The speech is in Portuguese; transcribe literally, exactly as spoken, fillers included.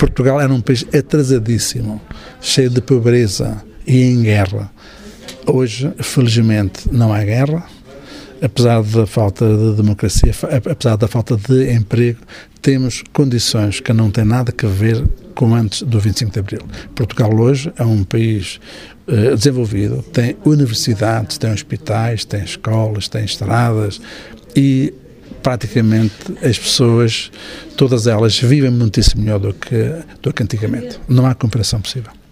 Portugal era um país atrasadíssimo, cheio de pobreza e em guerra. Hoje, felizmente, não há guerra. Apesar da falta de democracia, apesar da falta de emprego, temos condições que não têm nada a ver com antes do vinte e cinco de Abril. Portugal hoje é um país uh, desenvolvido, tem universidades, tem hospitais, tem escolas, tem estradas e praticamente as pessoas, todas elas, vivem muitíssimo melhor do que, do que antigamente. Não há comparação possível.